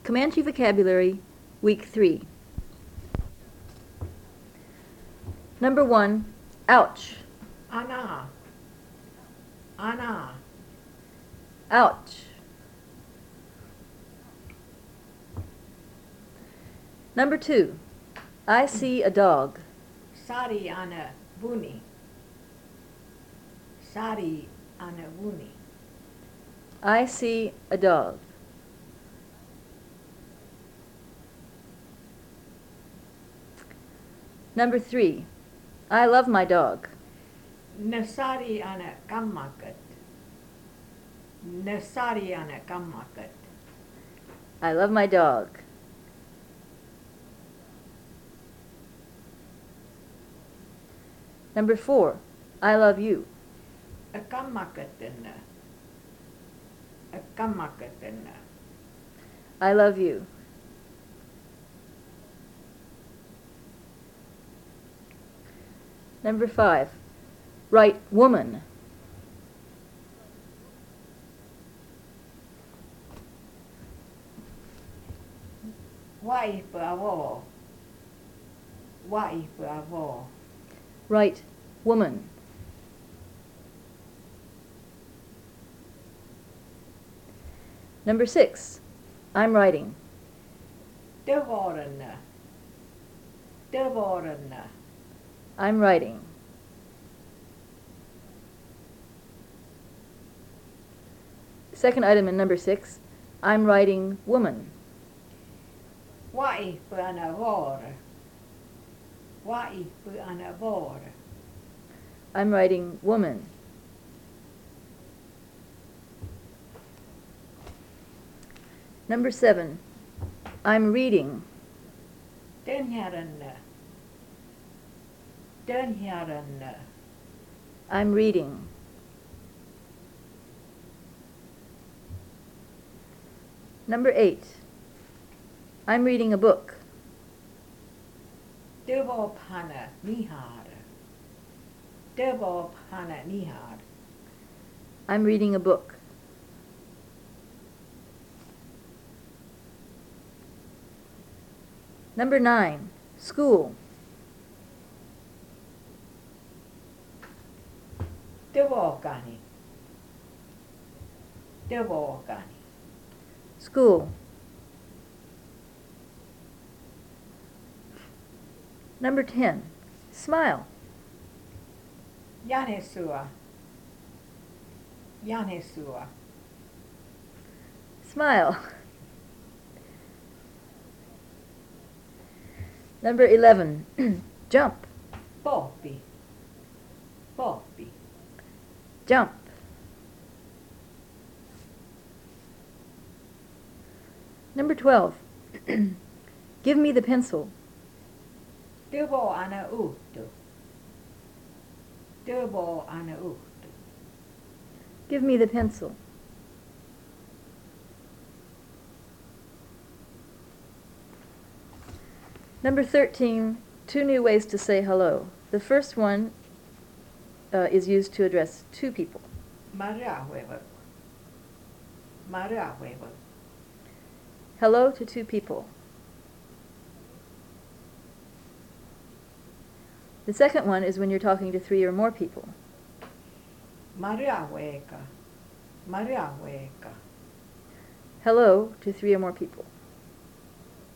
Comanche Vocabulary, Week 3. Number 1, ouch, Ana. Ana. ouch. Number 2, I see a dog. Sari ana buni. Sari ana buni. I see a dog. Number 3, I love my dog. Nasari ana kammakat. Nasari ana kammakat. I love my dog. Number 4, I love you. A kammakatana. A kammakatana. I love you. Number 5, write woman. Wife avo. Wife avo. Write woman. Number 6, I'm writing. Devorana. Devorana. I'm writing. Second item in number 6, I'm writing woman. Wife ana vor. Wife ana vor. I'm writing woman. Number 7, I'm reading. Denherana. Denherana. I'm reading. Number 8, I'm reading a book. Devopana nihar. Devopana nihar. I'm reading a book. Number 9, school. Devokani. Devokani. School. Number 10, smile. Yanesua. Yanesua. Smile. Number 11, jump. Popi. Popi. Jump. Number 12, give me the pencil. Devo ana utu. Devo ana utu. Give me the pencil. Number 13, 2 new ways to say hello. The first one is used to address 2 people. Maria huevo. Maria huevo. Hello to 2 people. The second one is when you're talking to 3 or more people. Maria hueca. Maria hueca. Hello to 3 or more people.